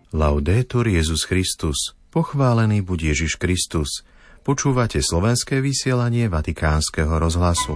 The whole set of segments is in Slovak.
Laudetur Jesus Christus. Pochválený buď Ježiš Kristus. Počúvate slovenské vysielanie Vatikánskeho rozhlasu.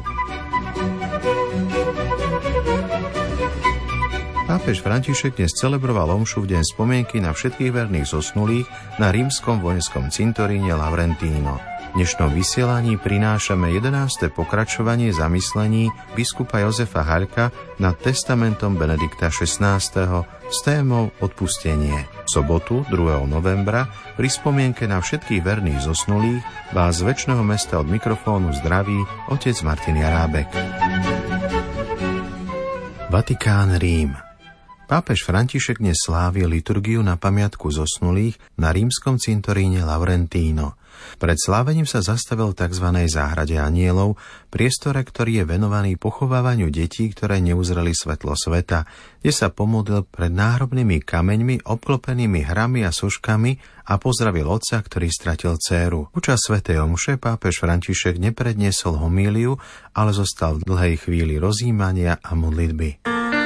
Pápež František dnes celebroval omšu v deň spomienky na všetkých verných zosnulých na rímskom vojenskom cintoríne Lavrentino. V dnešnom vysielaní prinášame 11. pokračovanie zamyslení biskupa Jozefa Haľka nad testamentom Benedikta XVI. S témou odpustenie. V sobotu 2. novembra pri spomienke na všetkých verných zosnulých vás z večného mesta od mikrofónu zdraví otec Martin Jarábek. Vatikán, Rím. Pápež František dnes slávil liturgiu na pamiatku zosnulých na rímskom cintoríne Lavrentino. Pred slávením sa zastavil v tzv. Záhrade anielov, priestore, ktorý je venovaný pochovávaniu detí, ktoré neuzreli svetlo sveta, kde sa pomodlil pred náhrobnými kameňmi, obklopenými hrami a soškami a pozdravil otca, ktorý stratil dcéru. Počas svätej omše pápež František nepredniesol homíliu, ale zostal v dlhej chvíli rozjímania a modlitby.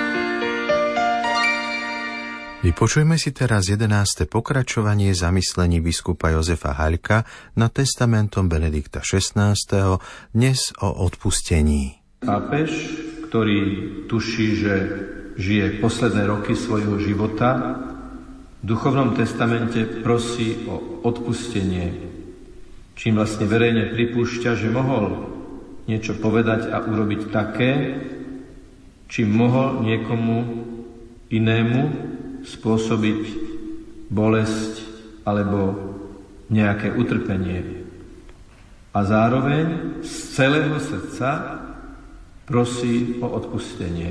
Vypočujme si teraz 11. pokračovanie zamyslení biskupa Jozefa Haľka nad testamentom Benedikta XVI. Dnes o odpustení. Pápež, ktorý tuší, že žije posledné roky svojho života, v duchovnom testamente prosí o odpustenie, čím vlastne verejne pripúšťa, že mohol niečo povedať a urobiť také, čím mohol niekomu inému spôsobiť bolesť alebo nejaké utrpenie. A zároveň z celého srdca prosí o odpustenie.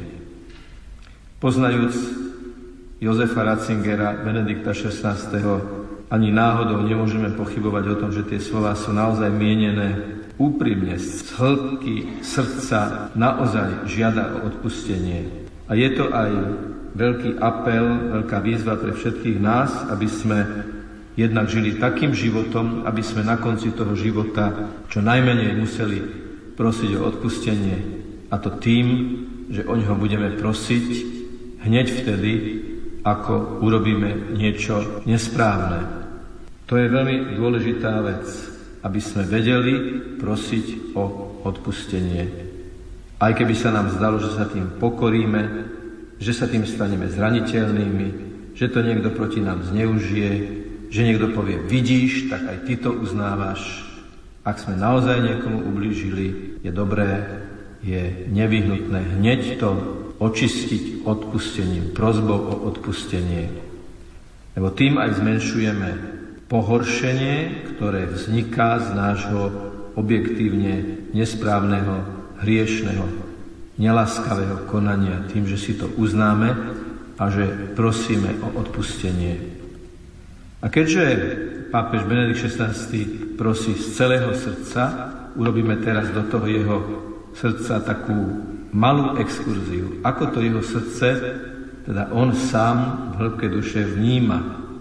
Poznajúc Jozefa Ratzingera, Benedikta XVI., ani náhodou nemôžeme pochybovať o tom, že tie slová sú naozaj mienené úprimne, z hĺbky srdca naozaj žiada o odpustenie. A je to aj veľký apel, veľká výzva pre všetkých nás, aby sme jednak žili takým životom, aby sme na konci toho života čo najmenej museli prosiť o odpustenie. A to tým, že o ňoho budeme prosiť hneď vtedy, ako urobíme niečo nesprávne. To je veľmi dôležitá vec, aby sme vedeli prosiť o odpustenie. Aj keby sa nám zdalo, že sa tým pokoríme, že sa tým staneme zraniteľnými, že to niekto proti nám zneužije, že niekto povie, vidíš, tak aj ty to uznávaš. Ak sme naozaj niekomu ublížili, je dobré, je nevyhnutné hneď to očistiť odpustením, prosbou o odpustenie. Lebo tým aj zmenšujeme pohoršenie, ktoré vzniká z nášho objektívne nesprávneho, hriešného, neláskavého konania, tým, že si to uznáme a že prosíme o odpustenie. A keďže pápež Benedikt XVI prosí z celého srdca, urobíme teraz do toho jeho srdca takú malú exkurziu. Ako to jeho srdce, teda on sám v hĺbke duše vníma.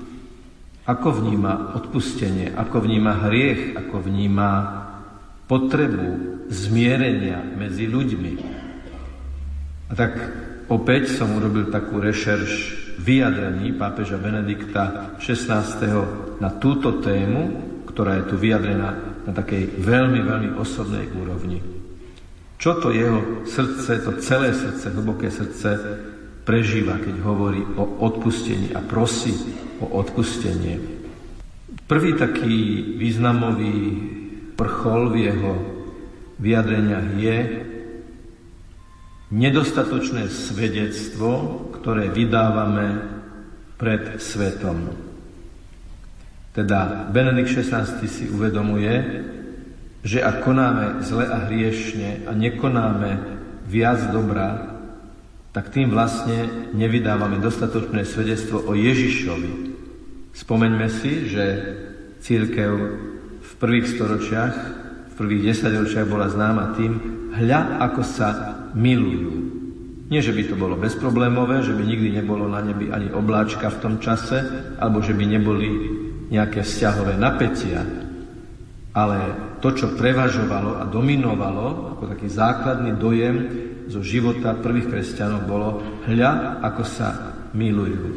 Ako vníma odpustenie, ako vníma hriech, ako vníma potrebu zmierenia medzi ľuďmi. A tak opäť som urobil takú rešerš vyjadrení pápeža Benedikta XVI. Na túto tému, ktorá je tu vyjadrená na takej veľmi, veľmi osobnej úrovni. Čo to jeho srdce, to celé srdce, hlboké srdce prežíva, keď hovorí o odpustení a prosí o odpustenie. Prvý taký významový vrchol v jeho vyjadreniach je nedostatočné svedectvo, ktoré vydávame pred svetom. Teda Benedikt XVI si uvedomuje, že ak konáme zle a hriešne a nekonáme viac dobra, tak tým vlastne nevydávame dostatočné svedectvo o Ježišovi. Spomeňme si, že cirkev v prvých storočiach, v prvých 10 ročiach bola známa tým, hľa ako sa milujú. Nie, že by to bolo bezproblémové, že by nikdy nebolo na nebi ani obláčka v tom čase, alebo že by neboli nejaké vzťahové napätia. Ale to, čo prevažovalo a dominovalo, ako taký základný dojem zo života prvých kresťanov, bolo hľa, ako sa milujú.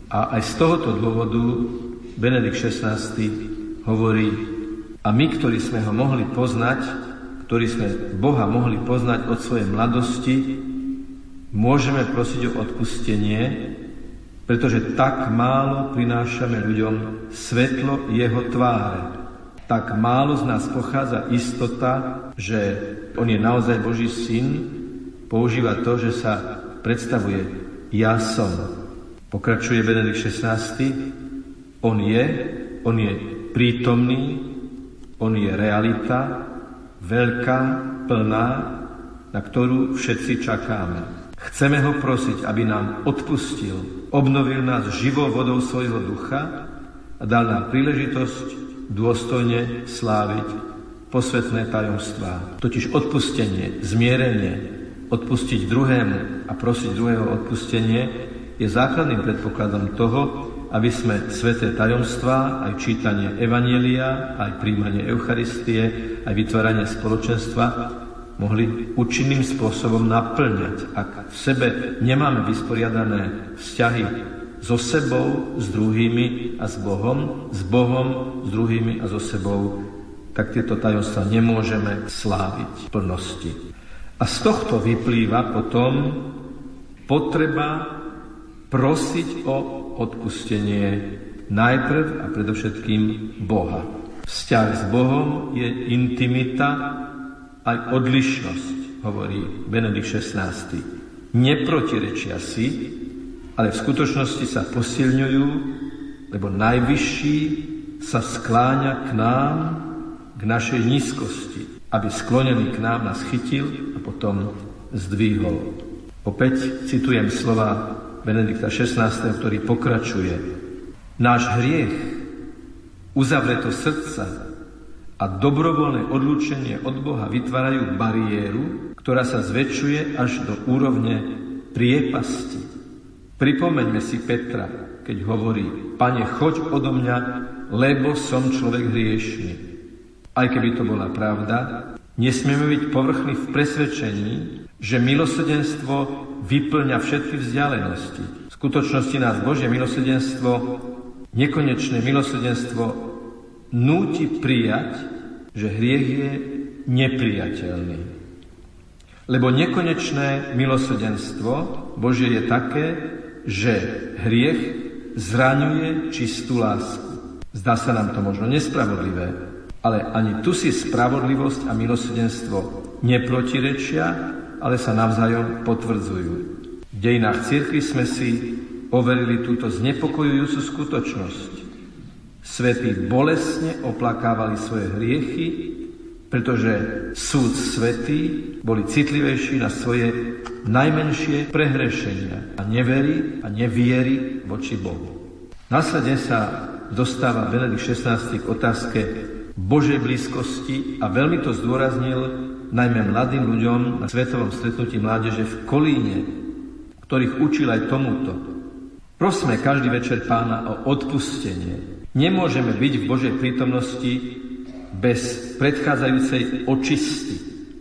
A aj z tohoto dôvodu Benedikt XVI hovorí, a my, ktorí sme ho mohli poznať, ktorí sme Boha mohli poznať od svojej mladosti, môžeme prosiť o odpustenie, pretože tak málo prinášame ľuďom svetlo jeho tváre. Tak málo z nás pochádza istota, že on je naozaj Boží syn, používa to, že sa predstavuje ja som. Pokračuje Benedikt XVI, on je prítomný, on je realita, veľká, plná, na ktorú všetci čakáme. Chceme ho prosiť, aby nám odpustil, obnovil nás živou vodou svojho ducha a dal nám príležitosť dôstojne sláviť posvätné tajomstvá. Totiž odpustenie, zmierenie, odpustiť druhému a prosiť druhého odpustenie je základným predpokladom toho, aby sme sväté tajomstvá, aj čítanie Evanjelia, aj príjmanie Eucharistie, aj vytváranie spoločenstva mohli účinným spôsobom naplňať. Ak v sebe nemáme vysporiadané vzťahy so sebou, s druhými a s Bohom, s druhými a so sebou, tak tieto tajomstvá nemôžeme sláviť v plnosti. A z tohto vyplýva potom potreba prosiť o odpustenie najprv a predovšetkým Boha. Vzťah s Bohom je intimita aj odlišnosť, hovorí Benedikt XVI. Neprotirečia si, ale v skutočnosti sa posilňujú, lebo najvyšší sa skláňa k nám, k našej nízkosti, aby sklonený k nám nás chytil a potom zdvihol. Opäť citujem slova Benedikta XVI, ktorý pokračuje. Náš hriech, uzavreto srdca a dobrovoľné odlúčenie od Boha vytvárajú bariéru, ktorá sa zväčšuje až do úrovne priepasti. Pripomeňme si Petra, keď hovorí, Pane, choď odo mňa, lebo som človek hriešny. Aj keby to bola pravda, nesmieme byť povrchní v presvedčení, že milosrdenstvo vyplňa všetky vzdialenosti. V skutočnosti nás Božie milosrdenstvo, nekonečné milosrdenstvo núti prijať, že hriech je nepriateľný. Lebo nekonečné milosrdenstvo Božie je také, že hriech zraňuje čistú lásku. Zdá sa nám to možno nespravodlivé, ale ani tu si spravodlivosť a milosrdenstvo neprotirečia, ale sa navzájom potvrdzujú. V dejinách cirkvi sme si overili túto znepokojujúcu skutočnosť. Svätí bolestne oplakávali svoje hriechy, pretože súd svätí boli citlivejší na svoje najmenšie prehrešenia a nevery a neviery voči Bohu. Následne sa dostáva Benedikt XVI k otázke Božej blízkosti a veľmi to zdôraznil najmä mladým ľuďom na svetovom stretnutí mládeže v Kolíne, ktorých učil aj tomuto. Prosme každý večer Pána o odpustenie. Nemôžeme byť v Božej prítomnosti bez predchádzajúcej očisty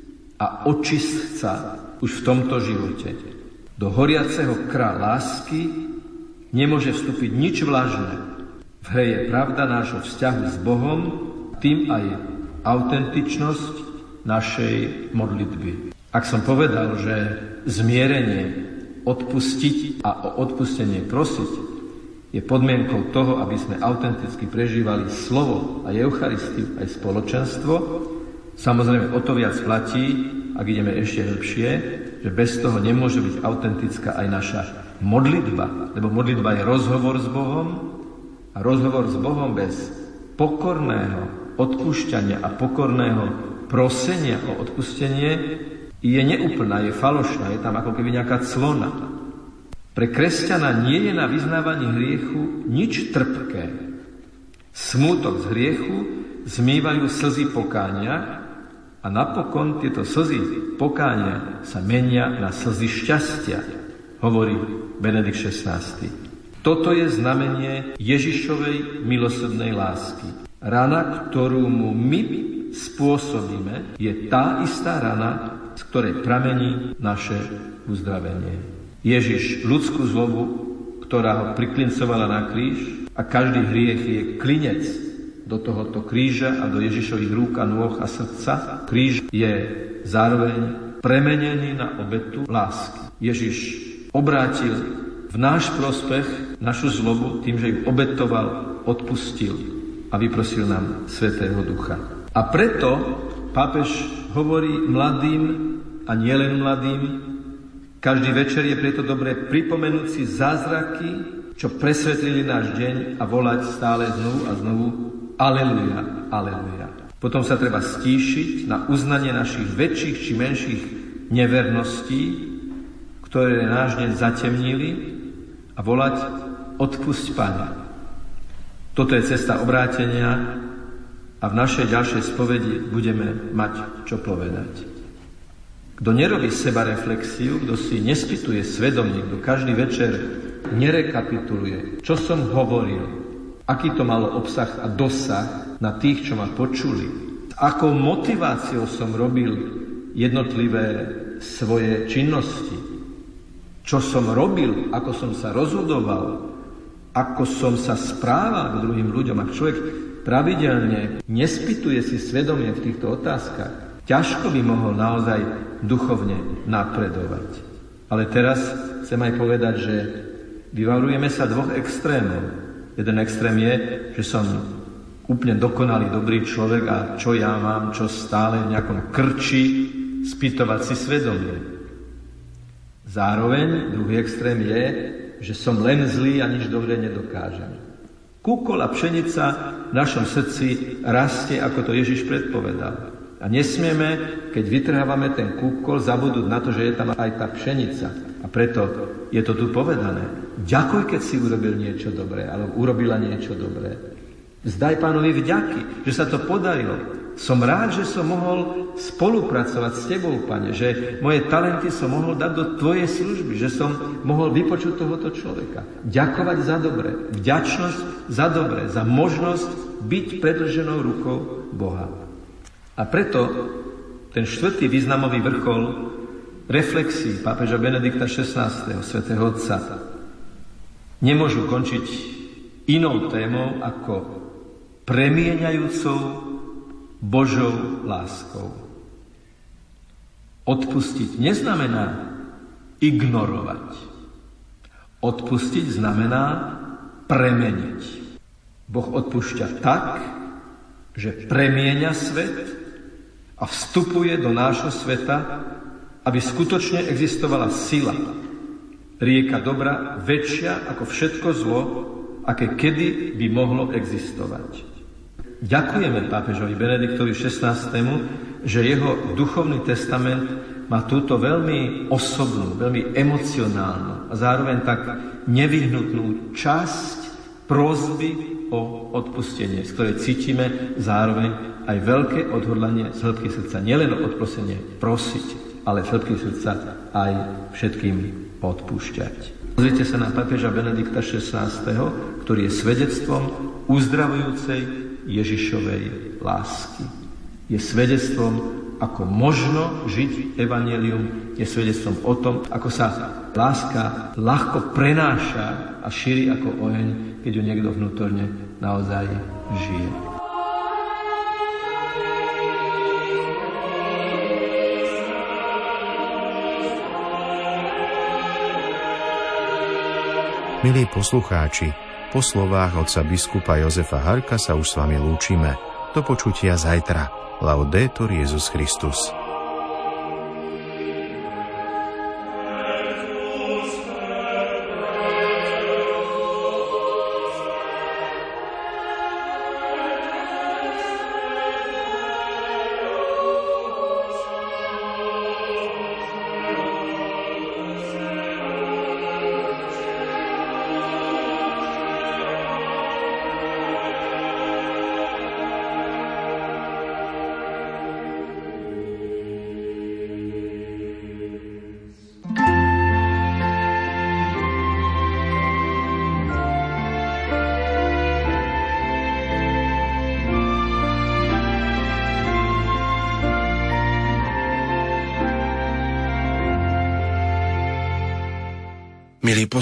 a očistca už v tomto živote. Do horiaceho kra lásky nemôže vstúpiť nič vlažné. V hre je pravda nášho vzťahu s Bohom, tým aj autentičnosť našej modlitby. Ak som povedal, že zmierenie, odpustiť a o odpustenie prosiť je podmienkou toho, aby sme autenticky prežívali slovo a Eucharistiu aj spoločenstvo, samozrejme o to viac platí, ak ideme ešte hĺbšie, že bez toho nemôže byť autentická aj naša modlitba, lebo modlitba je rozhovor s Bohom a rozhovor s Bohom bez pokorného odpúšťania a pokorného prosenia o odpustenie je neúplná, je falošná, je tam ako keby nejaká clona. Pre kresťana nie je na vyznávaní hriechu nič trpké. Smútok z hriechu zmývajú slzy pokánia a napokon tieto slzy pokánia sa menia na slzy šťastia, hovorí Benedikt XVI. Toto je znamenie Ježišovej milosrdnej lásky. Rana, ktorú mu my spôsobíme, je tá istá rana, z ktorej pramení naše uzdravenie. Ježiš ľudskú zlobu, ktorá ho priklincovala na kríž, a každý hriech je klinec do tohoto kríža a do Ježišových rúk a nôh a srdca. Kríž je zároveň premenený na obetu lásky. Ježiš obrátil v náš prospech našu zlobu tým, že ju obetoval, odpustil a vyprosil nám Svätého Ducha. A preto pápež hovorí mladým a nielen mladým, každý večer je preto dobré pripomenúť si zázraky, čo presvetlili náš deň, a volať stále znovu a znovu Aleluja, aleluja. Potom sa treba stíšiť na uznanie našich väčších či menších neverností, ktoré náš deň zatemnili, a volať Odpusť, Pane. Toto je cesta obrátenia a v našej ďalšej spovedi budeme mať čo povedať. Kto nerobí sebareflexiu, kto si nespýtuje svedomie, kto každý večer nerekapituluje, čo som hovoril, aký to malo obsah a dosah na tých, čo ma počuli, akou motiváciou som robil jednotlivé svoje činnosti, čo som robil, ako som sa rozhodoval, ako som sa správal k druhým ľuďom. Ak človek pravidelne nespýtuje si svedomie v týchto otázkach, ťažko by mohol naozaj duchovne napredovať. Ale teraz chcem aj povedať, že vyvarujeme sa dvoch extrémov. Jeden extrém je, že som úplne dokonalý, dobrý človek a čo ja mám, čo stále v nejakom krči spýtovať si svedomie. Zároveň druhý extrém je, že som len zlý a nič dobre nedokážem. Kúkol a pšenica v našom srdci rastie, ako to Ježiš predpovedal. A nesmieme, keď vytrhávame ten kúkol, zabudnúť na to, že je tam aj tá pšenica. A preto je to tu povedané. Ďakuj, keď si urobil niečo dobré, alebo urobila niečo dobré. Vzdaj Pánovi vďaky, že sa to podarilo. Som rád, že som mohol spolupracovať s Tebou, Pane, že moje talenty som mohol dať do Tvojej služby, že som mohol vypočuť tohoto človeka. Ďakovať za dobré, vďačnosť za dobré, za možnosť byť predĺženou rukou Boha. A preto ten štvrtý významový vrchol reflexí pápeža Benedikta XVI, svätého Otca, nemôžu končiť inou témou ako premieňajúcou Božou láskou. Odpustiť neznamená ignorovať. Odpustiť znamená premeniť. Boh odpúšťa tak, že premieňa svet a vstupuje do nášho sveta, aby skutočne existovala sila, rieka dobra väčšia ako všetko zlo, aké kedy by mohlo existovať. Ďakujeme pápežovi Benediktovi XVI, že jeho duchovný testament má túto veľmi osobnú, veľmi emocionálnu a zároveň tak nevyhnutnú časť prosby o odpustenie, z ktorej cítime zároveň aj veľké odhodlanie z hĺbky srdca. Nielen o odpustenie prosiť, ale z hĺbky srdca aj všetkým odpúšťať. Pozrite sa na pápeža Benedikta XVI, ktorý je svedectvom uzdravujúcej Ježišovej lásky. Je svedectvom, ako možno žiť evanjelium, je svedectvom o tom, ako sa láska ľahko prenáša a šíri ako oheň, keď ju niekto vnútorne naozaj žije. Milí poslucháči, po slovách otca biskupa Jozefa Harka sa už s vami lúčime. Do počutia zajtra. Laudetur Jesus Christus. Milí